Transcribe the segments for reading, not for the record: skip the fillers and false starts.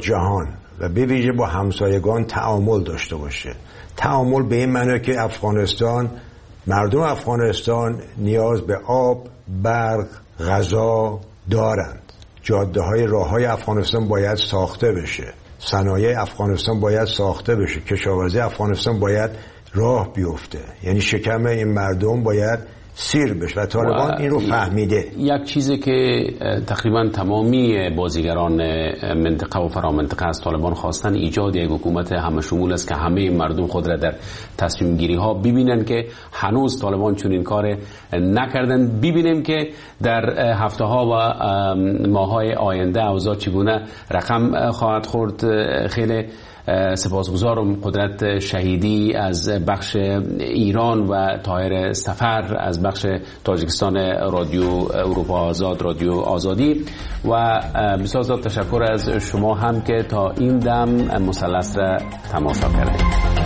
جهان و به ویژه با همسایگان تعامل داشته باشه. تعامل به این معنی که مردم افغانستان نیاز به آب، برق، غذا دارند. جاده های راه های افغانستان باید ساخته بشه، صنایع افغانستان باید ساخته بشه، کشاورزی افغانستان باید راه بیفته، یعنی شکم این مردم باید سیر بشه و طالبان این رو فهمیده. یک چیزی که تقریبا تمامی بازیگران منطقه و فرامنطقه از طالبان خواستن ایجاد یک حکومت همه شمول است که همه مردم خود را در تصمیم گیری ها ببینن که هنوز طالبان چون این کار نکردن. ببینیم که در هفته ها و ماه های آینده اوضاع چگونه رقم خواهد خورد. خیلی سپاسگزارم قدرت شهیدی از بخش ایران و طاهر سفر از بخش تاجیکستان رادیو اروپا آزاد، رادیو آزادی، و بسیار زیاد تشکر از شما هم که تا این دم مثلث را تماشا کردید.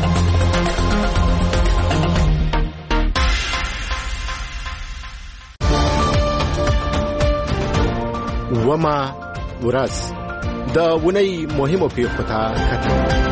وما ورځ د ونی مهمو پیښو ته کتل.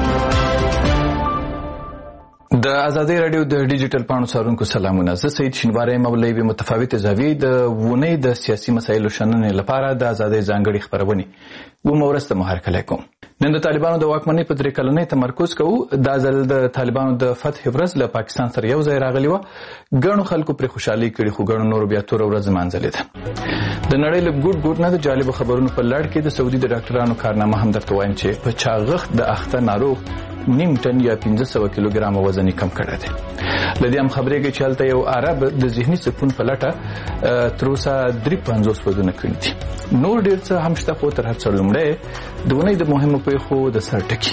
د آزادۍ رادیو د ډیجیټل پاڼو څارونکو سلامونه. زه سید شینواری مولوی به متفاوت زاویې د ونی د سیاسي مسایلو شننې لپاره د آزادۍ ځانګړي خبرونه ورسته محرکه کوم. نن د طالبانو د واکمنۍ په 3 کلنۍ تمرکز کوو. دا ځل د طالبانو د فتح ورځ له پاکستان سره یو ځای راغلی و. ګڼو خلکو پر خوشحالي کړي خو ګڼو نور بیا تور ورځ مانځلې ده. د نړۍ له ګډ نه د جالب خبرونو په لړ کې د سعودي د ډاکټرانو کارنامه هم درته وایم چې په چاغښت د اخته ناروغ نیم ټن یا 1500 کیلوګرام وزن کم کړی دی. لدې هم خبرې کې چې هلته یو عرب د ذهني سکون په لټه تر اوسه 53 ودونه کړي دي. نور ډېر څه هم شته خو تر هر څه لومړی د ونې د مهمو پیښو د سر ټکي.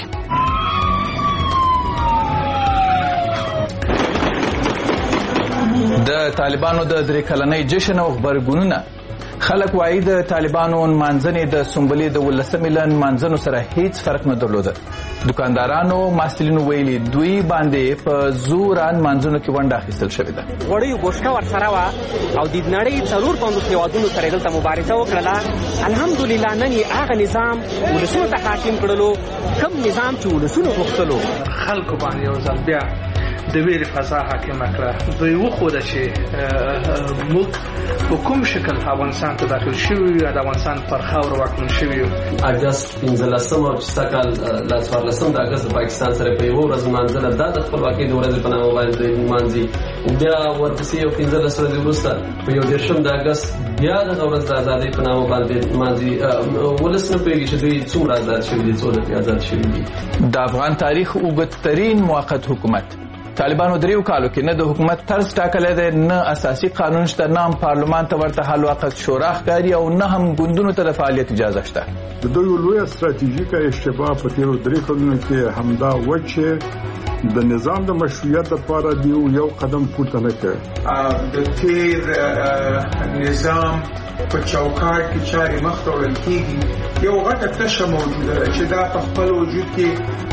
د طالبانو د 3 کلنۍ جشن او خبرګونونه. خلک وایي د طالبانو منځنې د سنبلې د 18 میلیون منځنو سره هیڅ فرق نه درلوده. دکاندارانو محصلینو ویلي دوی باندې په زوران منځنو کې ونډه اخیستل شوې ده. وړیو ګوشکه ورسره وه او د نړۍ 450 هېوادونو سره یې دلته مبارزه وکړله. الحمدلله نن یې هغه نظام ولسونو ته حاکم کړلو کوم نظام چې ولسونو غوښتلو. خلکو باندې یو ځل بیا د ویرې فضا حاکمه کړه. دوی وښوده چې موږ په کوم شکل افغانستان ته داخل شوي یو، د افغانستان پر خاوره واکمن شوي یو. اګست 15 او چې کال لا 14 د اګست پاکستان سره په یو ورځ مانځله. دا د خپلواکۍ د ورځې په نامه باندې مانځي. بیا ورپسې یو 15 ورځې وروسته په 1 د اګست بیا د ورځ د ازادۍ په نامه باندې مانځي. ولس نه پوهېږي چې دوی څومره آزاد شوي دي، څومره آزاد شوي دي. د افغان تاریخ اوږدترین موقت حکومت. طالبانو 3 کالو کې نه د حکومت طرز ټاکلی دی، نه اساسي قانون شته، نه هم پارلمان ته ورته حل وقت شورا ښکاري او نه هم ګوندونو ته د فعالیت اجازه شته. د دوی لویه ستراتیژیکه اشتباه په تیرو 3 کلونو کې همدا و چې د نظام د مشروعیت لپاره دی یو قدم پورته نه کړ. د تیر نظام په چوکاټ کې چارې مخته وړل کېږي. یو غټه تشه موجوده ده چې دا په خپل وجود کې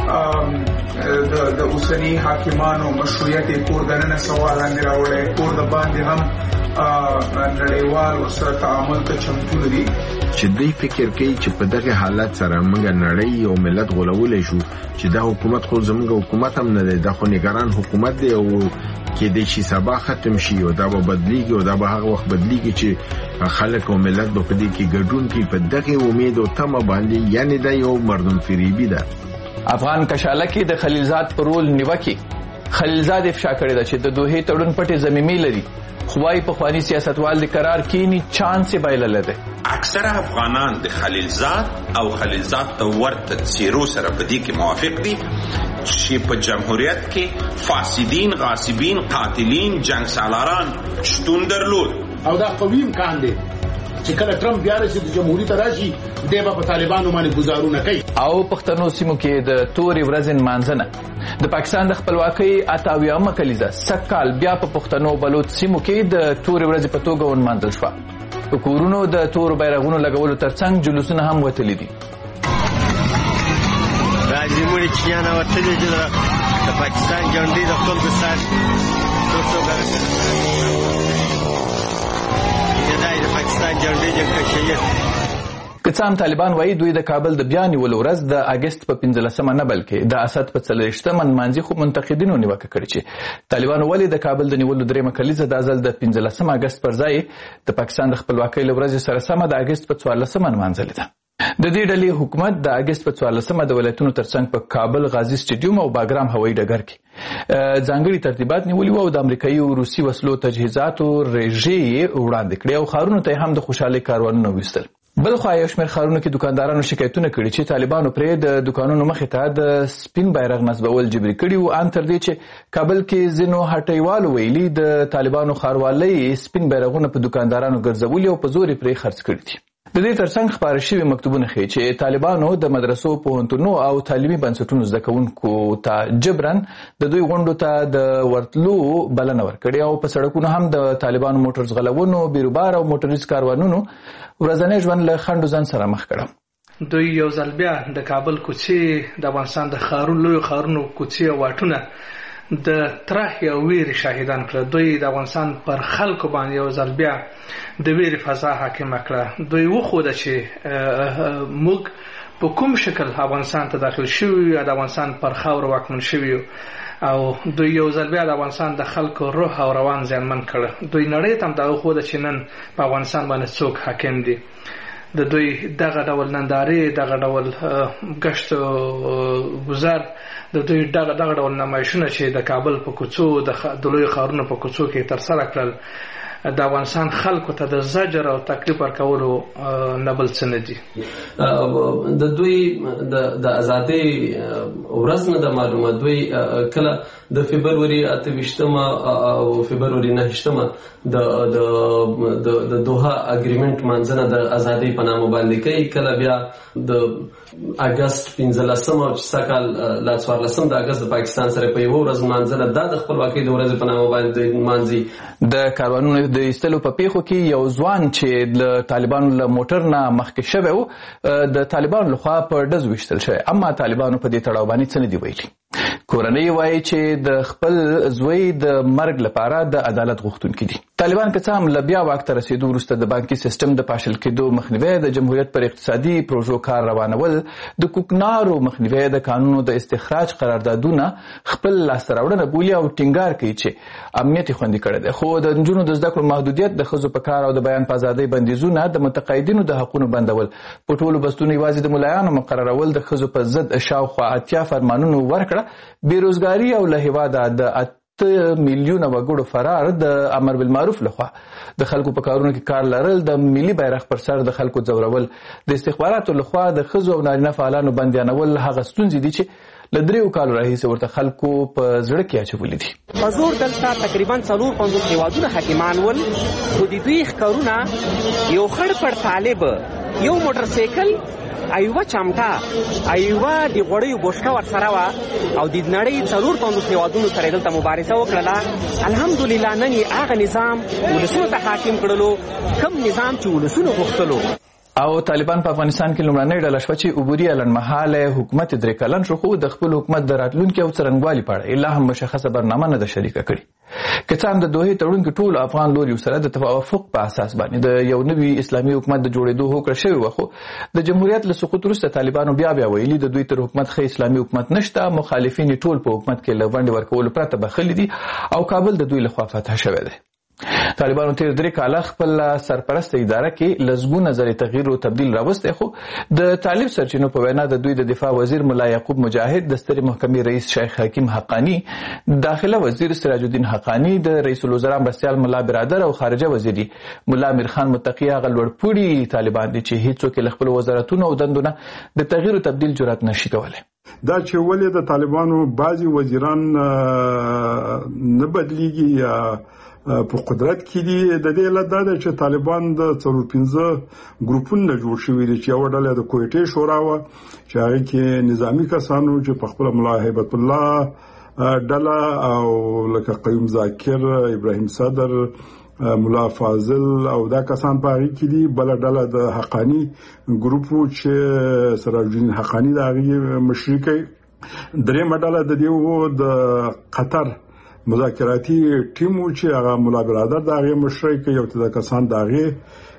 د اوسني حاکمانو مشروعیت یې کور دننه سوال لاندې راوړی، کور د باندې هم نړیوال ورسره تعامل ته چمتو نه دي. چې دوی فکر کوي چې په دغه حالت سره موږ نړۍ او ملت غولولی شو چې دا حکومت خو زموږ حکومت هم نه دی، دا خو نگران حکومت دی او کېدای شي سبا ختم شي او دا به بدلیږي او دا به هغه وخت بدلیږي چې خلک او ملت به په دې کې ګډون کوي. په دغه امید او تمه باندې، یعنی دا یو مردم فریبي ده. افغان کشاله کې د خلیلزاد پر رول نیوکه. خلیلزاد افشا کړی ده چې د دوحې تړون پټې ضمیمې لري. خوای په خواني سیاستوال د قرار کینی چانس بایلل ده. اکثر افغانان د خلیلزاد او خلیلزاد ته ورته څیرو سره په دې کې موافق دي چې په جمهوریت کې فاسدین، غاصبین، قاتلین، جنگ سالاران شتون درلود او دا قوي امکان دی چې کله ټرمپ بیا راشي د جمهوریت راشي دی به په طالبانو باندې گزارونه کوي. او پښتنو سیمو کې د تورې ورځې مانځنه. د پاکستان د خپلواکۍ 88مه کلیزه سکهال بیا په پښتنو بلوچ سیمو کې د تورې ورځې په توګه ونمانځل شوه. په کورونو د تورو بیرغونو لګولو ترڅنګ جلوسونه هم وتلي دي. راځي موږ چې نه وتلي دي د پاکستان جنډې د خپل بسار د پاکستان جنډې د کشیت که څه هم طالبان وایي دوی د کابل د بیا نیولو ورځ د اګست په 15 نه بلکې د اسد په 40 منځي خو منتقدینو نیوکه کړې چې طالبانو ولې د کابل د نیولو درېمه کلیزه د ازل د 15 اګست پر ځای د پاکستان د خپلواکۍ له ورځې سره سمه د اګست په 14 نمانځلې ده. د دې ډلې حکومت د اګست په 14 د ولایتونو ترڅنګ په کابل، غازی سټیډیوم او باګرام هوایي ډګر کې ځانګړي ترتیبات نیولي وو او د امریکایي او روسي وسلو تجهیزاتو رژې وړاندې کړې او ښارونو ته هم د خوشحالۍ کاروانونه ویستل. بلخوا یو شمېر ښارونو کې دکاندارانو شکایتونه کړي چې طالبانو پرې د دکانونو مخې ته د سپین بیرغ نصبول جبري کړي وو، ان تر دې چې کابل کې ځینو هټیوالو ویلي د طالبانو ښاروالۍ سپین بیرغونه په دکاندارانو ګرځولي او په زور یې پرې خرڅ کړي دي. د دې ترڅنګ خپاره شوي مکتوبونه ښیي چې طالبانو د مدرسو، پوهنتونونو او تعلیمي بنسټونو زده کوونکو ته جبرن د دوی غونډو ته د ورتلو بلنه ورکړې او په سړکونو هم د طالبانو موټر ځغلونو، بیروبار او موټریز کاروانونو ورځنی ژوند له خنډو ځان سره مخ کړه. دوی یو ځل بیا د کابل کوڅې، د افغانستان د ښارونو، لویو ښارونو کوڅې او واټونه د ترحې او ویرې شاهدان کړه. دوی د افغانستان پر خلکو باندې یو ځل بیا د ویرې فضا حاکمه کړه. دوی وښوده چې موږ په کوم شکل افغانستان ته داخل شوي یو، د افغانستان پر خاوره واکمن شوي یو، او دوی یو ځل بیا د افغانستان د خلکو روح او روان زیانمن کړه. دوی نړۍ ته هم دا وښوده چې نن په افغانستان باندې څوک حاکم دي. د دوی دغه ډول نندارې، دغه ډول ګشت گذر، د دوی دغه ډول نمایشونه چې د کابل په کوڅو، د لویو ښارونو په کوڅو کې ترسره کړل، د افغانستان خلکو ته د زجر او تکلیف ورکولو نه بل څه نه دي. د دوی د ازادۍ ورځ نه ده معلومه. دوی کله د فبروري 28 او فبروري 9 د دوحه اګریمنت منځنه د ازادۍ په نامه باندې کوي، کله بیا د اګست 15 او چې کال لا 14 د اګست د پاکستان سره په یو ورځ منځنه د خپلواکۍ د ورځې په نامه باندې مانځي. د کاروانونو د ایستلو په پیښو کې یو ځوان چې د طالبانو له موټر نه مخکې شوی و د طالبانو لخوا په ډز ویشتل شوی، اما طالبانو په دې تړاو باندې څه نه دي ویلي. کورنۍ وایي چې د خپل زوی د مرګ لپاره د عدالت غوښتونکي دي. طالبان که څه هم له بیا واک ته رسېدو وروسته د بانکي سیستم د پاشل کېدو مخنیوی، د جمهوریت پر اقتصادي پروژو کار روانول، د کوکنارو مخنیوی، د قانونو د استخراج قراردادونه خپل لاسته راوړنه بولي او ټینګار کوي چې امنیت یې خوندي کړی دی. خو د نجونو د زده کړو محدودیت، د ښځو په کار او د بیان په ازادۍ بندیزونه، د متقاعدینو د حقونو بندول، په ټولو بستونو یوازې د ملایانو مقررول، د ښځو په ضد شاوخوا 80 فرمانونو ورکړه، بیروزګاري او له هېواده د 8 میلیونه وګړو فرار، د امر بالمعروف لخوا د خلکو په کارونو کې کار لرل، د ملي بیرغ پر سر د خلکو ځورول، د استخباراتو لخوا د ښځو او نارینه فعالانو بندیانول هغه ستونزې دي چې له 3 کالو راهیسې ورته خلکو په زړه کې اچولي دي. په زور دلته تقریبا 450 هیوادونه حاکمان ول، خو د دوی ښکارونه یو خړ پړ طالب، یو موټر سایکل، ایوه چمټه، ایوه د غوړیو بوشکه ورسره وه او د نړۍ 450 هیوادونو سره دلته مبارزه وکړله. الحمدلله نن یې هغه نظام ولسونو ته حاکم کړلو کوم نظام چې ولسونو غوښتلو. او طالبان په افغانستان کې لومړنۍ ډله شوه چې عبوري لنډمهاله حکومت 3 کلن شو، خو د خپل حکومت د راتلونکي او څرنګوالي په اړه لا هم مشخصه برنامه نه ده شریکه کړې. که څه هم د دوحې تړون کې ټول افغان لوریو سره د توافق په اساس باندې د یو نوي اسلامي حکومت د جوړېدو هوکړه شوې وه، خو د جمهوریت له سقوط وروسته طالبانو بیا ویلي د دوی تر حکومت ښه اسلامي حکومت نشته، مخالفین ټول په حکومت کې له ونډې ورکولو پرته بخښلي دي او کابل د دوی لخوا فتح شوی دی. طالبانو تیر 3 کاله خپل سرپرسته اداره کې لزګونه زری تغییر او تبدیل راوسته، خو د طالب سرچینو په وینا د دوی د دفاع وزیر ملا یعقوب مجاهد، د سترې محکمې رئیس شیخ حکیم حقانی، داخله وزیر سراج الدین حقانی، د رئیس الوزرا مرستیال ملا برادر او خارجه وزیر ملا امیر خان متقی هغه لوړپوړي طالبان دي چې هیڅوک له خپل وزارتونو او دندونه د تغییر او تبدیل جرأت نشي کولای. دا چې ولې د طالبانو بعضي وزیران نه بدلیږي یا په قدرت کې دي، د دې علت دا ده چې طالبان د 4-15 ګروپونه جوړ شوي دي، چې یو ډله د کویټې شورا وه چې هغه کې نظامی کسانو چې په خپل ملا هیبت الله ډله او لکه قیوم ذاکر، ابراهیم صدر، ملا فاضل او دا کسان په هغه کې دي. بل ډله د حقانی ګروپ چې سراج الدین حقانی د هغه مشري کوي. درېمه ډله د دې د قطر مذاکراتي ټیم چې هغه ملا برادر د هغه مشري کوي او د کسان د هغه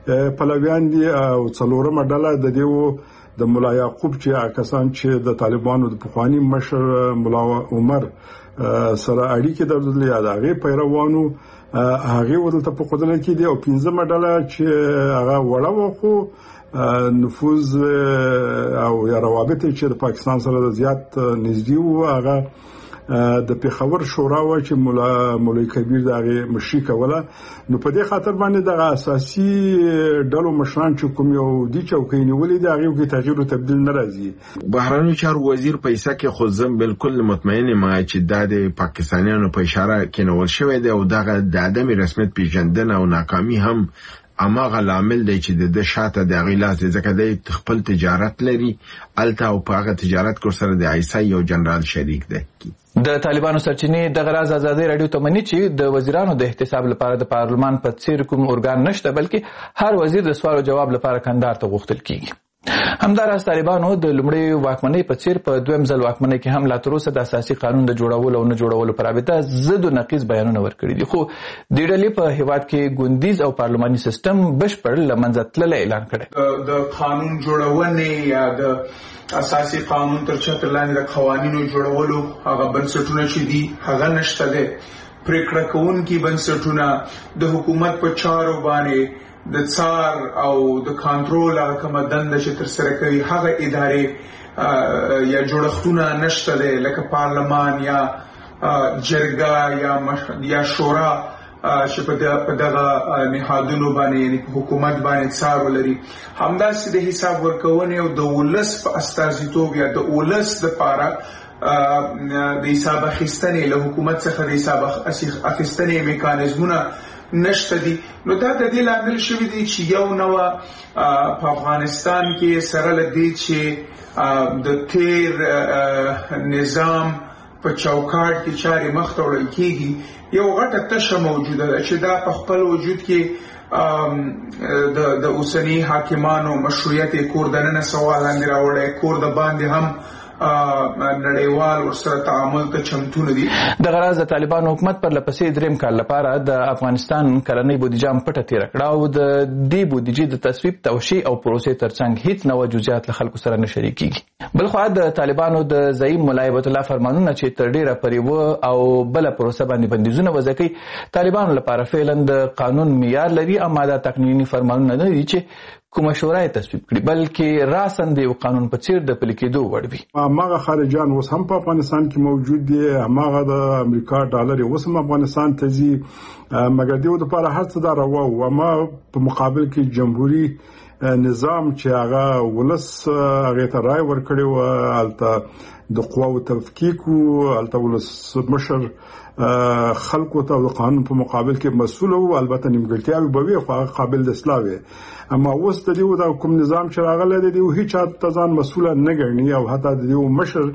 پلویان دي او څلورمه ډله د دیو د ملا یعقوب چې کسان چې د طالبانو د پخوانی مشر ملا عمر سره اړیکې درلودلې یا د هغې پیروانو هغې ورته په قدرت کې دي او پنځمه ډله چې هغه وړه وه خو نفوذ او یا روابط چې د پاکستان سره زیات نږدې وو هغه د پیښور شورا و چې مولوي کبیر دغه مشري کوله نو په دې خاطر باندې د اساسي ډلو مشران چې کوم یو دي چوکۍ نیولې دي هغه کې تغییر او تبديل ناراضي. بهرنی چارو وزیر پیسې کې خو زم بالکل مطمئن ما چې د پاکستانیانو په اشاره کې نو شوې ده او دغه د عدم رسمیت پیژندنه او ناکامي هم اماغه لامل دی چې د شاته د غیلاس ځکه د خپل تجارت لري الته او په هغه تجارت کور سره د آیسای یو جنرال شریک دی. د طالبانو سرچینې د غراز ازادي رادیو ته مني چې د وزیرانو د احتساب لپاره د پارلمان په څیر کوم ارګان نشته بلکې هر وزیر د سوال او جواب لپاره کندهار ته غوښتل کیږي. همداراز طالبانو د لومړی واکمنۍ په څیر په دویم ځل واکمنۍ کې هم لا تر اوسه د اساسي قانون د جوړولو او نه جوړولو پر رابطه ضد او نقیض بیانونه ورکړي دي خو د ډلې په هیواد کې ګوندیز او پارلماني سیستم بشپړ لمنځه تللی اعلان کړی. د قانون جوړونې یا د اساسي قانون تر چتر لاندې د قوانینو جوړولو هغه بنسټونه چې دي هغه نشته دي. پریکړه کوونکي بنسټونه د حکومت په چارو باندې د څار او د کنټرول هغه کومه دنده چې تر سره کوي هغه ادارې یا جوړښتونه نشته دي لکه پارلمان یا جرګه یا شورا چې په دغه نهادونو باندې یعنی حکومت باندې څار ولري. همداسې د حساب ورکونې او د ولس په استازیتوب یا د ولس لپاره د حساب اخیستنې له حکومت څخه د حساب اخیستنې میکانیزمونه نشته دي. نو دا د دې لامل شوی دی چې یو نو په افغانستان کې سره لدی چې د تیر نظام په چوکاټ کې چاري مخ ته وړل کیږي یو غټه تشه موجوده ده چې دا په خپل وجود کې د اوسنی حاکمانو مشروعیت کور دننه سوال اندر راوړی کور د باندې هم نړیوال ورسره تعامل ته چمتو نه دي. د غراز د طالبانو حکومت پر لپسې دریم کال لپاره د افغانستان کلنۍ بودیجه پټه تیر کړه او د دې بودیجې د تصویب توشیح او پروسې ترڅنګ هیڅ نوې جزئیات له خلکو سره نه شریکيږي. بل خو د طالبانو د زعیم مولا عبد الله فرمانونه چې تر ډیره پرې او بل پروسه باندې بندیزونه وځکي طالبانو لپاره فعلا د قانون معیار لري اما دا تقنینی فرمانونه نه دي چې کومه شورای تصویب کړي بلکې راسن د قانون په څیر د پلي کېدو وړ وي. هغه خارجان اوس هم په افغانستان کې موجود دي هغه د امریکا ډالر اوس هم افغانستان ته ځي مګر دیو د لپاره هر څه دا راو او ما په مقابل کې جمهوریت نظام چې هغه ولس هغه ته رائے ورکړي او البته د قواو تفکیک او البته ولس مشر خلکو ته د قانون په مقابل کې مسؤل او البته نیمګړتیاوي به وي خو قابل د اصلاح وي اما اوس د دیو د کوم نظام چې راغلی دی هیڅ ځان مسؤل نه ګڼي او حتی د دیو مشر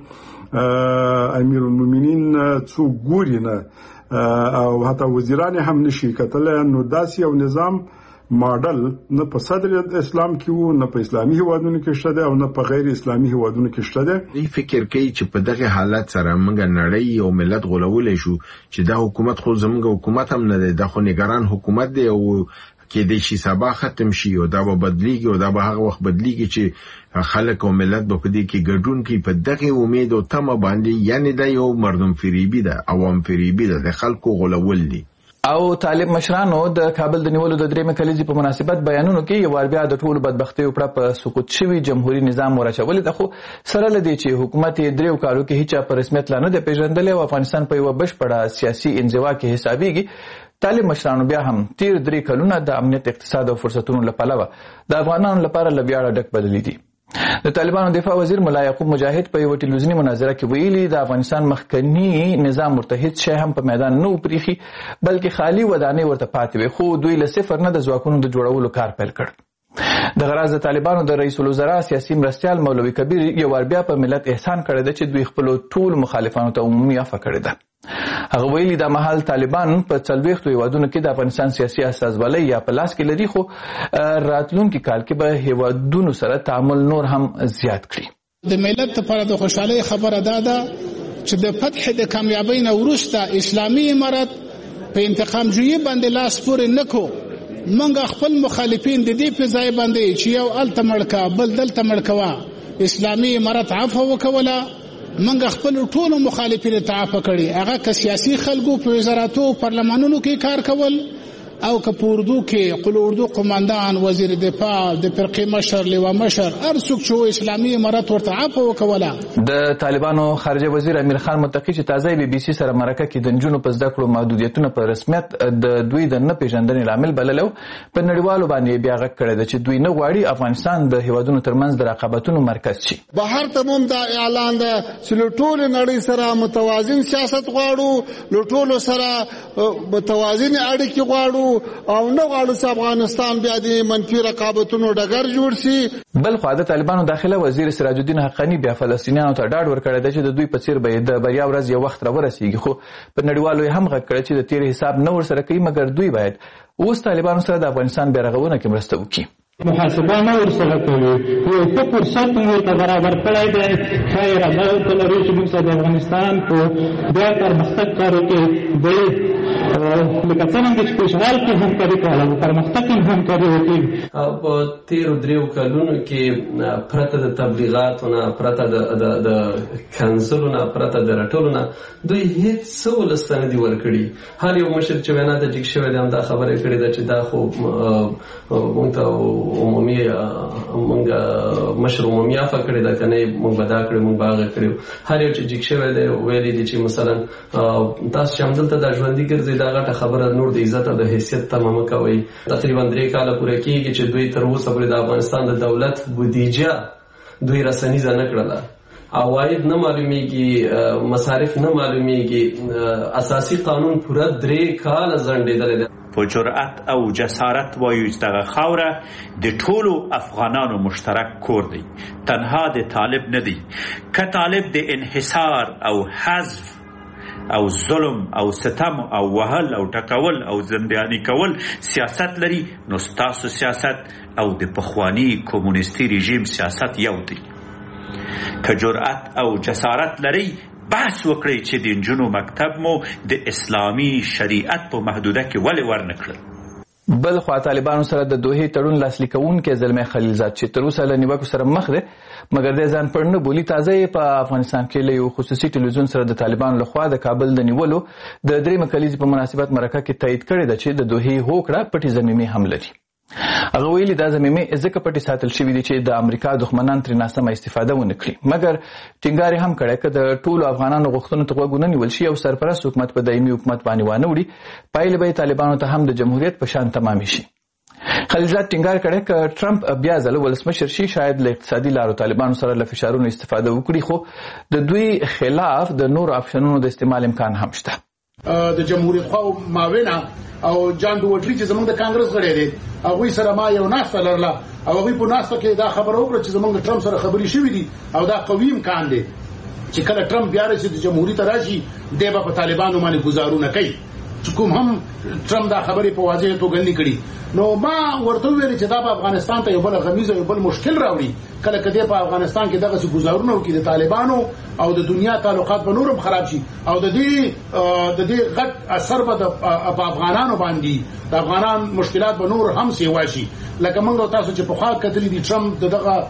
امیر المؤمنین څو ګوري نه او حتی وزیران هم نشي کتل نو داسې یو نظام ماډل نه په صدر اسلام کې وو نه په اسلامي هیوادونو کې شته او نه په غیر اسلامي هیوادونو کې شته. دی فکر کوي چې په دغه حالت سره موږ نړۍ او ملت غولولې شو چې دا حکومت خو زموږ حکومت هم نه دی دا خو نگران حکومت دی او کې د شي سبا ختم شي او دا به بدلیږي او دا به هغه وخت بدلیږي چې خلک او ملت به په دې کې ګډون کوي په دغه امید او تمه باندې یعنی دا یو مردم فریبي ده عوام فریبي ده د خلکو غولول دي. او طالب مشرانو د کابل د نیولو د درېمې کلیزې په مناسبت بیانونو کې یو بیا د ټولو بدبختۍ وپړه په سقوط شوي جمهوریت نظام ورچولې ده خو سره لدی چې حکومت دریو کالو کې هیڅ په رسمیت لا نه دی پیژندلی او افغانستان په یو بشپړه سیاسي انزوا کې حسابيږي. طالب مشرانو بیا هم تیر 3 کلونه د امنیت اقتصاد او فرصتونو لپاره د افغانانو لپاره لویاړه ډک بدلی دي. د طالبانو دفاع وزیر ملا یعقوب مجاهد په یو ټلویزیونی مناظره کې ویلي د افغانستان مخکنی نظام متحد شي هم په میدان نه پریخي بلکې خالی ودانې ورته پاتې وي خو دوی له صفر نه د ځواکونو د جوړولو کار پیل کړ. د غراز د طالبانو د رئیس الوزرا سیاسي مرستیال مولوي کبیر یو بیا په ملت احسان کړی دی چې دوی خپل ټول مخالفانو ته عمومي عفو کړی ده. هغه ویلي د محل طالبان په 40 هیوادونو کې د افغانستان سیاسي اساسبالۍ یا په لاس کې لري خو راتلونکي کال کې به هیوادونو سره تعامل نور هم زیات کړي. د ملت لپاره د خوشحالۍ خبره ده چې د فتح د کامیابۍ نه وروسته اسلامي امارت په انتقام جوړي باندې لاس پورې نکو منګه خپل مخالفین د دې په ځای باندې چې یو الته مړکا بل دلته مړکوا اسلامي امارت عفو وکوله منګه خپل ټولو مخالفین ته عفو کړي هغه که سیاسي خلکو په وزارتو پارلمانونو کې کار کول او که په اردو کې قل اردو قماندان وزیر دفاع د فرقې مشر لیوا مشر هر څوک چې اسلامي امارت ورته عفو وکوله. د طالبانو خارجه وزیر امیر خان متقی چې تازه بي بي سي سره مرکه کې د نجونو په زده کړو محدودیتونه په رسمیت د دوی د نه پیژندنې لامل بللو په نړیوالو باندې بیا غږ کړی دی چې دوی نه غواړي افغانستان د هیوادونو ترمنځ د رقابتونو مرکز شي. بهر ته هم دا اعلان ده چې له ټولې نړۍ سره متوازن سیاست غواړو، له ټولو سره متوازن اړیکې غواړو او نه غواړو چې افغانستان بیا د منفي رقابتونو ډګر جوړ شي. بل خو د طالبانو داخله وزیر سراج الدین حقانی بیا فلسطینیانو ته ډاډ ورکړی دی چې د دوی په څیر به د بریا ورځ یو وخت راورسیږي، خو په نړیوالو یې هم غږ کړی چې د تیر حساب نه ورسره کوي، مګر دوی باید اوس طالبانو سره د افغانستان بیا رغونه کې مرسته وکړي. محاسبه نه ورسره کوي، یو ښه فرصت مو ورته برابر کړی دی. ښه اراده ورته لري چې موږ د افغانستان په بیا پرمختګ کارو کې د لکه څنګه چې په اشغال کې همکاري کوله او پرمختګ کې همکاري وکړي. په تیرو دریو کلونو کې پرته د تبلیغاتو نه، پرته د کنسلو نه، پرته د راټولو نه دوی هېڅ څه ولس ته نه دي ورکړي. هر یو مشر چې وینا ته جګ شوی دی همدا خبره یې کړې ده چې دا خو موږ ته عمومي موږ مشر عمومي عفه کړې ده، که نه موږ به دا کړې موږ به هغه کړې. هر یو چې جګ شوی دی ویلي دي چې مثلا تاسو چې همدلته دا ژوندي ګرځئ دا غټه خبره نور د عزت او د حیثیت تمه مه کوئ. تقریبا 3 کاله پوره کېږي چې دوی تر اوسه پورې د افغانستان د دولت بودیجه دوی رسنیزه نه کړله، عواید نه معلومیږي، مصارف نه معلومیږي، اساسي قانون پوره 3 کاله ځنډېدلی دی. په جرأت او جسارت وایو چې دغه خاوره د ټولو افغانانو مشترک کور دی، تنها د طالب نه دی. که طالب د انحصار او حذف او ظلم او ستم او وهل او ټکول او زندیانی کول سیاست لري، نو ستاسو سیاست او د پخوانی کمونیستی رژیم سیاست یو دی. که جرأت او جسارت لري بحث وکړئ چې د نجونو مکتب مو د اسلامي شریعت په محدوده کې ولې ورنکړل. بل خو طالبانو سره د دوحې تړون لاسلیک کوونکی زلمی خلیلزاد چې تر اوسه له نیوکو سره مخ دی، مګر د ځان پړ نه بولي. تازه یې په افغانستان کې له یو خصوصي ټلویزیون سره د طالبانو لخوا د کابل د نیولو د 3 کلیزې په مناسبت مرکه کې تایید کړی ده چې د دوحې هوکړه پټې ضمیمې هم لري. هغه ویلي دا ضمیمې ځکه پټې ساتل شوي دي چې د امریکا دښمنان ترې ناسمه استفاده ونه کړي، مګر ټینګار یې هم کړی که د ټولو افغانانو غوښتنو ته غوږ ونه نیول شي او سرپرست حکومت په دایمي حکومت باندې وانه وړي، پایلې به یې طالبانو ته هم د جمهوریت په شان تمامې شي. خلیلزاد ټینګار کړی که ټرمپ بیا ځله ولسمشر شي شاید له اقتصادي لارو طالبانو سره له فشارونو استفاده وکړي، خو د دوی خلاف د نورو اپشنونو د استعمال امکان هم شته. د جمهوریت خو معاونه او جان دوټری چې زمونږ د کانګرس غړي دي هغه سره ما یو ناسته لرله او هغه په ناسته کې دا خبره وکړه چې زمونږ ټرمپ سره خبري شوې دي او دا قوي امکان دی چې کله ټرمپ بیا راشي د جمهوریت راشي دی به په طالبانو باندې گزارونه کوي، چې کوم هم ټرمپ دا خبرې په واضح توګه نه کړي. نو ما ورته ویل چې دا په افغانستان ته یو بل غمیزه یو بل مشکل راوړي، کله کله په افغانستان کې دغه گزارونه وکړي د طالبانو او د دنیا تعلقات به نورم خراب شي او د دې غټ اثر به په افغانانو باندې د افغانان مشکلات به نور هم سیوا شي. لکه موږ تاسو چې په خوا کتلې دي ټرمپ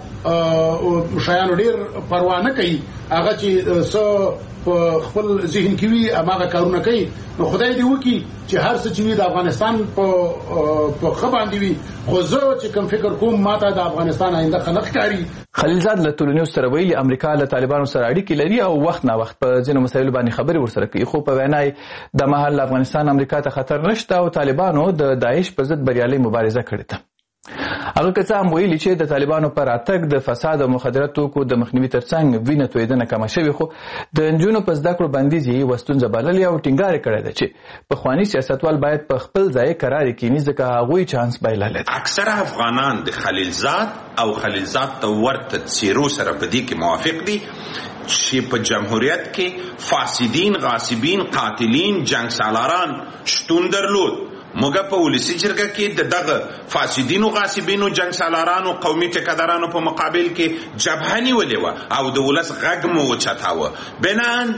دغه شایانو ډیر پروا نه کوي، هغه چې په خپل ذهن کې وي هغه کارونه کوي. نو خدای دې وکړي چې هر څه چې وي د افغانستان په خبر باندې وي، خو زه چې کوم فکر کوم ماته د افغانستان آینده خلق کاری. خلیلزاد له ټولنیز سره ویلي امریکا له طالبانو سره اړیکې لري او وخت نه وخت په ځینو مسایلو باندې خبرې ورسره کوي، خو په وینا یې د مهال افغانستان امریکا ته خطر نشته او طالبانو د داعش پر ضد بریالي مبارزه کړې ده. هغه که څه هم ویلي چې د طالبانو پر راتګ د فساد او مخدرات توکو د مخنیوي ترڅنګ وینه تویدنه کمه شوې، خو د نجونو په زده کړو بندیز یې یوه ستونزه بللې او ټینګار یې کړی ده چې پخواني سیاستوال باید په خپل ځای قرار کینی ځکه هغوی چانس بایللی دی. اکثره افغانان د خلیلزاد او خلیلزاد ته ورته څیرو سره په دې کې موافق دي چې په جمهوریت کې فاسدین، غاصبین، قاتلین، جنگ سالاران شتون درلود موږ په ولسي جرګه کې د دغه فاسدینو غاصبینو جنګ سالارانو قومي ټیکدارانو په مقابل کې جبهه نیولې وه او د ولس غږ مو وچتاوه بنان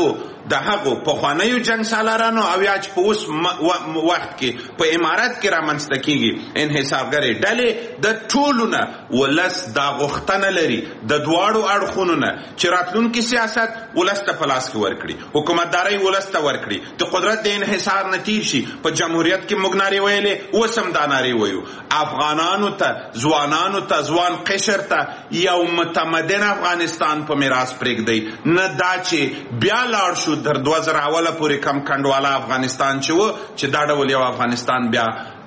د هغو پخوانیو جنګ سالارانو او یا چې په اوس وخت کې په امارات کې رامنځته کیږي انحصارګرې ډلې د ټولو نه ولس دا غوښتنه لري د دواړو اړخونو نه چې راتلونکي سیاست ولس ته په لاس کې ورکړي حکومتدارۍ ولس ته ورکړي د قدرت د انحصار نه تیر شي په جمهوریت کې موږ نارې ویلې اوس هم دا نارې ویو افغانانو ته ځوانانو ته ځوان قشر ته یو متمدن افغانستان په میراث پرېږدئ نه دا چې بیا لاړ شو در 2000 اوله پورې کم کنډواله افغانستان چې و چې دا ډول یو افغانستان بیا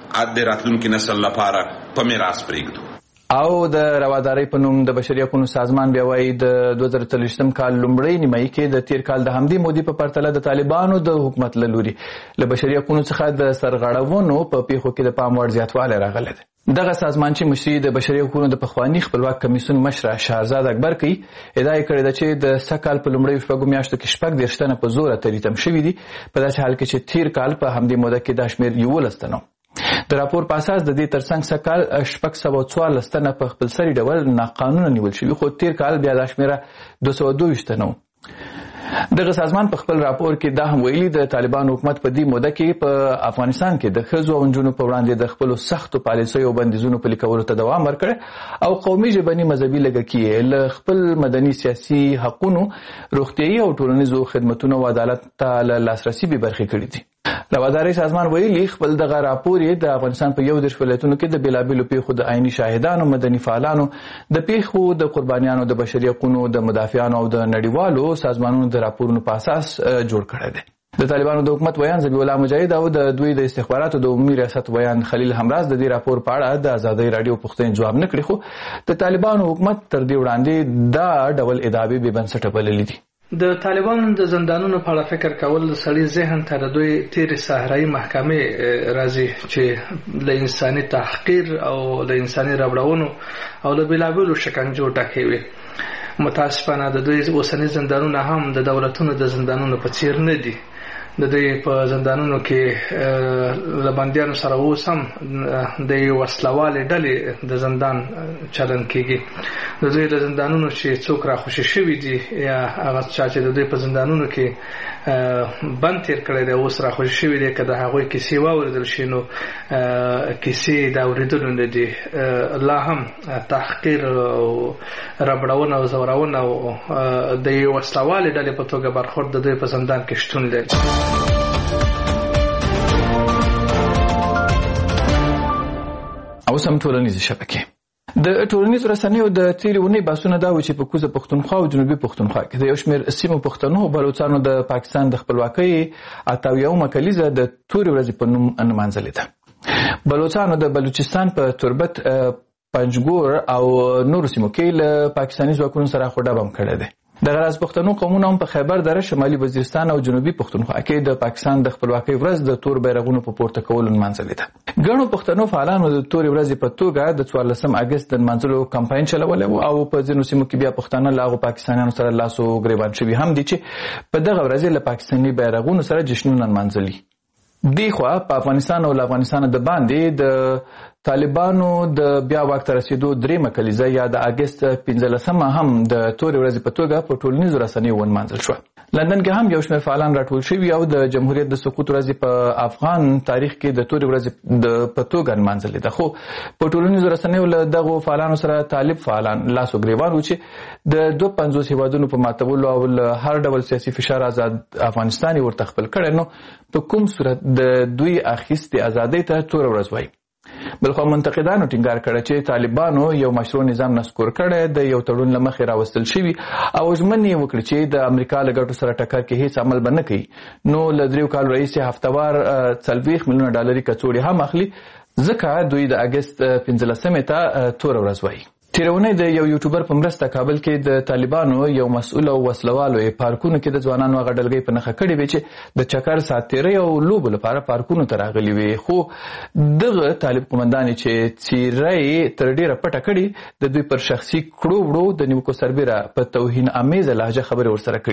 د راتلونکي نسل لپاره په میراث پرېږدو. او د روادارۍ په نوم د بشري حقوقو سازمان بیا وایي د 2023 کال لومړۍ نیمایي کې د تیر کال د حمدي مودي په پرتله د طالبانو د حکومت له لوري له بشري حقوقو څخه د سرغړونو په پیښو کې د پام وړ زیاتوالی راغلی دی. دغه سازمان چې مشري د بشري حقوقو د پخواني خپلواک کمیسیون مشره شهرزاد اکبر کوي ادعا یې کړې ده چې د سږ کال په لومړیو شپږو میاشتو کې 30 تنه په زوره تریتم شوي دي په داسې حال کې چې تیر کال په همدې موده کې دا شمېر 11 تنه د راپور په اساس د دې ترڅنګ سږ کال 614 تنه په خپلسري ډول ناقانونه نیول شوي خو تیر کال بیا دا شمېره 222 تنه و. دغه سازمان په خپل راپور کې دا هم ویلي د طالبان حکومت په دې موده کې په افغانستان کې د ښځو او نجونو په وړاندې د خپلو سختو پالیسیو او بندیزونو پلي کولو ته دوام ورکړی او قومي ژبني مذهبي لږکي یې له خپل مدني سیاسي حقونو روغتیایي او ټولنیزو خدمتونو او عدالت ته له لاسرسي بې برخې کړي دي. روادارۍ سازمان ویلي خپل دغه راپور یې د افغانستان په 11 ولایتونو کې د بېلابېلو پیښو د عیني شاهدانو مدني فعالانو د پیښو د قربانیانو د بشري حقوقو د مدافعانو او د نړیوالو سازمانونو د راپورونو په اساس جوړ کړی دی. د طالبانو د حکومت ویان ذبیح الله مجاهد او د دوی د استخباراتو د عمومي ریاست ویان خلیل همراز د دې راپور په اړه د ازادۍ راډیو پوښتنې جواب نه کړي خو د طالبانو حکومت تر دې وړاندې دا ډول ادعاوې بې بنسټه بللې دي. د طالبانو د زندانونو په اړه فکر کول د سړي ذهن ته د دوی تیرې صحرایي محکمې راځي چې له انساني تحقیر او له انساني ربړونو او له بېلابېلو شکنجو ډکې وي. متاسفانه د دوی اوسني زندانونه هم د دولتونو د زندانونو په څیر نه دي. د دوی په زندانونو کې له بندیانو سره اوس هم د وسلوالې ډلې د زندان چلن کېږي. د دوی له زندانونو چې څوک راخوشي شوي دي یا هغه چا چې د دوی په زندانونو کې بند تیر کړی دی اوس راخوشي شوي دي که د هغوی کیسې واورېدل شي نو کیسې د اورېدلو نه دي. لا هم تحقیر او ربړونه او زورونه او د وسلوالې ډلې په توګه برخورد د دوی په زندان کې شتون لري. او سم ټولنیزې شبکې د ټولنیزو رسنیو د تیرې اونۍ بحثونه دا و چې په کوزه پښتونخوا او جنوبي پښتونخوا کې د یو شمېر سیمو پښتنو او بلوڅانو د پاکستان د خپلواکۍ 88 کلیزه د تورې ورځې په نوم نمانځلې ده. بلوڅانو د بلوچستان په تربت پنجګور او نورو سیمو کې له پاکستاني ځواکونو سره خوډه بم کړی دی. دغه راز پښتنو قومونه هم په خیبر دره شمالي وزیرستان او جنوبي پښتونخوا کې د پاکستان د خپلواکۍ ورځ د تور بیرغونو په پورته کولو نمانځلې ده. ګڼو پښتنو فعالانو د تورې ورځې په توګه د 14 اګست د نمانځلو کمپاین چلولی و او په ځینو سیمو کې بیا پښتانه له هغو پاکستانیانو سره لاس و ګریوان شوي هم دي چې په دغه ورځې له پاکستاني بیرغونو سره جشنونه نمانځلي. دی خوا په افغانستان او له افغانستانه د باندې د طالبانو د بیا واک ته رسیدو دریمه کلیزه یا د اګست 15 هم د تورې ورځې په توګه په ټولنیزو رسنیو ونمانځل شوه. لندن کې هم یو شمېر فعالان راټول شوي او د جمهوریت د سقوط ورځې په افغان تاریخ کې د تورې ورځې په توګه نمانځلې ده. خو په ټولنیزو رسنیو له دغو فعالانو سره طالب فعالان لاس و ګریوان و چې د 52 هیوادونو په ماتولو او له هر ډول سیاسي فشار آزاد افغانستان یې ورته خپل کړی نو په کوم صورت د دوی اخیستې ازادۍ ته توره ورځ وایي. بلخو منتقدانو ټینګار کړی چې طالبانو یو مشروع نظام نسکور کړی د یو تړون له مخې راوستل شوي او ژمنې یې وکړي چې د امریکا له ګټو سره ټکر کې هیڅ عمل به نه کوي. نو له 3 کالو راهیسې هفتوار 40 میلیونه ډالري کڅوړې هم اخلي ځکه دوی د اګست 15 ته توره ورځ وایي. تېره اونۍ د یو یوټیوبر په مرسته کابل کې د طالبانو یو مسؤل او وسلوالو یې پارکونو کې د ځوانانو هغه ډلګۍ په نښه کړې وې چې د چکر ساعت تېرۍ او لوبو لپاره پارکونو ته راغلي وې. خو دغه طالب قومندان چې څېره یې تر ډېره پټه کړې د دوی پر شخصي کړو وړو د نیوکو سربیره په توهین امیزه لهجه خبرې ورسره کړې دي.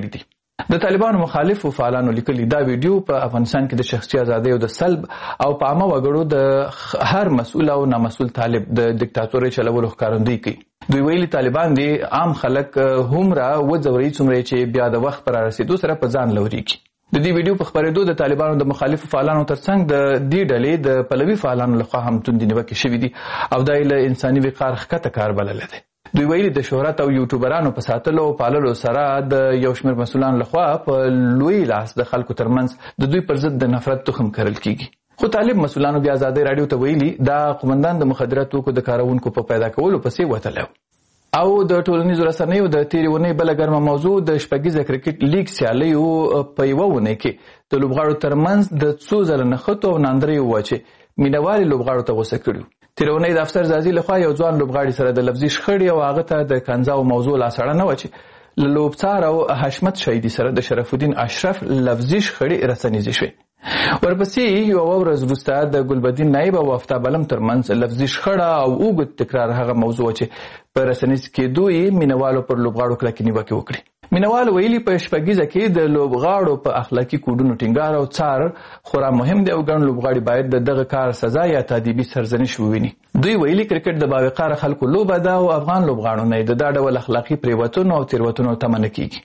د طالبانو مخالفو فعالانو لیکلي دا ویډیو په افغانستان کې د شخصي ازادۍ او د سلب او په عامه وګړو د هر مسؤل او نامسؤل طالب د دیکتاتورۍ چلولو ښکارندویي کوي. دوی ویلي طالبان دي عام خلک هومره وځوري څومره چې بیا د وخت پر رسیدو سره په ځان لوريږي. د دې ویډیو په خبرېدو د طالبانو د مخالفو فعالانو ترڅنګ د دې ډلې د پلوي فعالانو لخوا هم توندې نیوکې شوي دي او دا یې له انساني وقار ښکته کار بللی دی. دوی ویلي د شهرت او یوټیوبرانو په ساتلو او پاللو سره د یو شمېر مسؤلانو لخوا په لوی لاس د خلکو ترمنځ د دوی پر ضد د نفرت تخم کرل کیږي. خو طالب مسؤلانو بیا ازادۍ راډیو ته ویلي دا قومندان د مخدره توکو د کارونکو په پیدا کولو پسې وتلی او د ټولنیزو رسنیو د تېرې اونۍ بله ګرمه موضوع د شپږیزه کرکټ لیګ سیالیو په یوه اونۍ کې د لوبغاړو ترمنځ د څو ځله نښتو او ناندریو وه چې مینهوالې لوبغاړو ته غوسه کړي. تېره اونۍ د افسر زازي لخوا یو ځوان لوبغاړي سره د لفظي شخړې او هغه ته د کنځاو موضوع لاسړه نه وه چې له لوبڅار او حشمت شهیدي سره د شرف الدین اشرف لفظي شخړې رسنیزې شوې. ورپسې یوه ورځ وروسته د ګلبدین نایب او افتاب علم ترمنځ لفظي شخړه او اوږد تکرار هغه موضوع چې په رسنیز کېدو یې مینهوالو پر لوبغاړو کلکې نیوکې وکړې. مینهوال ویلي په شپږیزه کې د لوبغاړو په اخلاقي کوډونو ټینګار او څار خورا مهم دی او ګڼ لوبغاړي باید د دغه کار سزا یا تادیبي سرزنش وویني. دوی ویلي کرکټ د باوقاره خلکو لوبه ده او افغان لوبغاړو نه د دا ډول اخلاقي پریوتنو او تېروتنو تمه نه کیږي.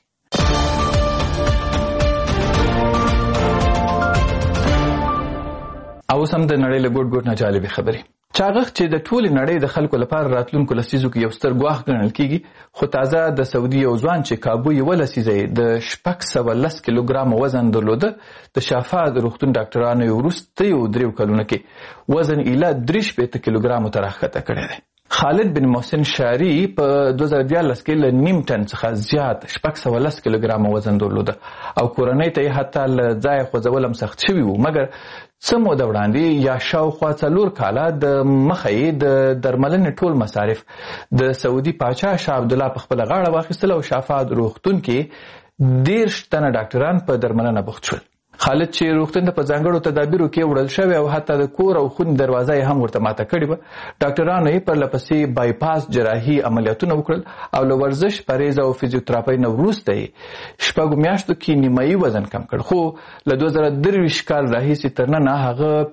او اوس هم د نړۍ له ګوټ ګوټ نه جالبې خبرې. چاغښت چې د ټولې نړۍ د خلکو لپاره راتلونکو لسیزو کې یو ستر ګواښ ګڼل کیږي، خو تازه د سعودي یو ځوان چې کابو یوه لسیزه یې د 610 کیلوګرامه وزن درلوده د شافعه د روغتون ډاکټرانو یې وروستیو 3 کلونو کې وزن ایله 63 کیلوګرامو ته راښکته کړی دی. خالد بن محسن شاری په 2014 کې له نیم ټن څخه زیات 610 کیلوګرامه وزن درلوده او کورنۍ ته یې حتی له ځایه خوځول هم سخت شوي وو، مګر څه موده وړاندې یا شاوخوا 4 کاله د مخه یې د درملنې ټول مصارف د سعودي پاچا شاه عبدالله په خپله غاړه واخیستل او شافعه روغتون کې 10 تنه ډاکټران په درملنه بوخت شول. خالد چې روغتون ته په ځانګړو تدابیرو کې وړل شوی او حتی د کور او خونې دروازه یې هم ورته ماته کړې وه. ډاکټرانو یې پرلپسې بایپاس جراحي عملیاتونه وکړل او له ورزش، پرهیز او فزیوتراپۍ نه وروسته یې 6 میاشتو کې نیمایي وزن کم کړ، خو له 2023 کال راهیسې تر ننه هغه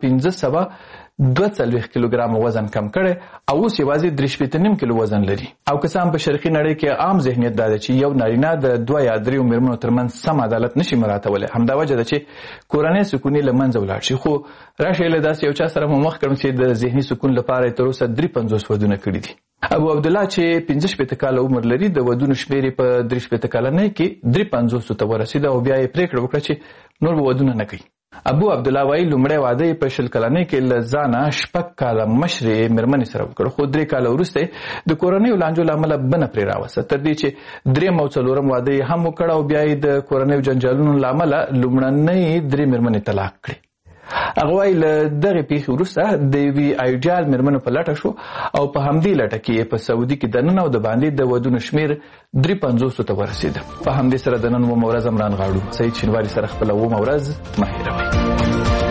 542 کیلوګرامه وزن کم کړی او اوس یوازې 3.5 کیلو وزن لري. او که څه هم په شرقي نړۍ کې عام ذهنیت دا دی چې یو نارینه د 2 یا 3 مېرمنو ترمنځ سم عدالت نشي مراعاتولی، همدا وجه ده چې کورنۍ سکون یې له منځه ولاړ شي. خو راشئ له داسې یو چا سره مو مخ کړم چې د ذهني سکون لپاره یې تر اوسه 53 ودونه کړي دي. ابو عبدالله چې 65 کاله عمر لري د ودونو شمېر یې په 63 کلنۍ کې 53 ته ورسېد او بیا یې پرېکړه وکړه چې نور به ودونه نه کوي. ابو عبدالله وایي لومړی واده یې په 20 کلنۍ کې له ځانه 6 کاله مشرې مېرمنې سره وکړ، خو 3 کاله وروسته د کورنیو لانجو له امله بنه پرې راوسته، تر دې چې 3 او 4 واده یې هم وکړ او بیا یې د کورنیو جنجالونو له امله لومړنۍ 3 مېرمنې طلاق کړې. هغه وایي له دغې پیښې وروسته د یوې ایډیال مېرمنو په لټه شو او په همدې لټه کې په سعودي کې دننه او د باندې د ودونو شمېر 53 ته ورسېده. په همدې سره د نن 9 ورځ عمران غاړو سعید شینواري سره خپله 9 ورځ مه هېروئ.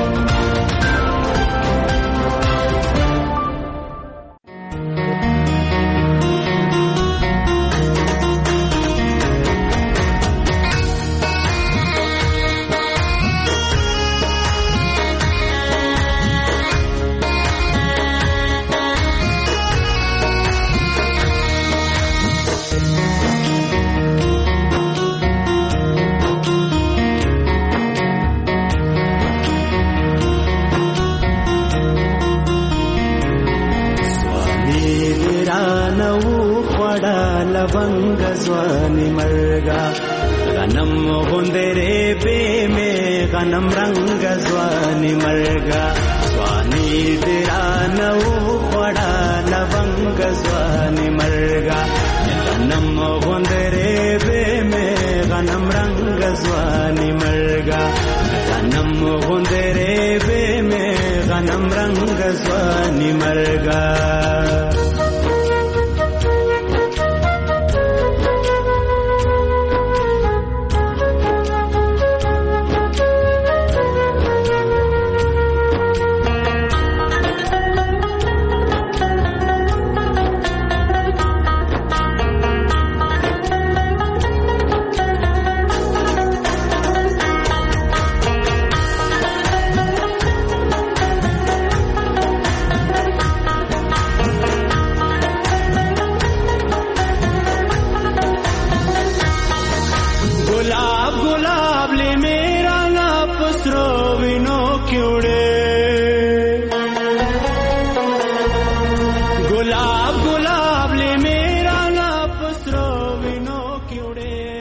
غنم رنگ ځواني مرګا ځواني درا نو خړا لونګ ځواني مرګا غنم غوندره به مې غنم رنگ ځواني مرګا غنم غوندره به مې غنم رنگ ځواني مرګا गुलाब गुलाब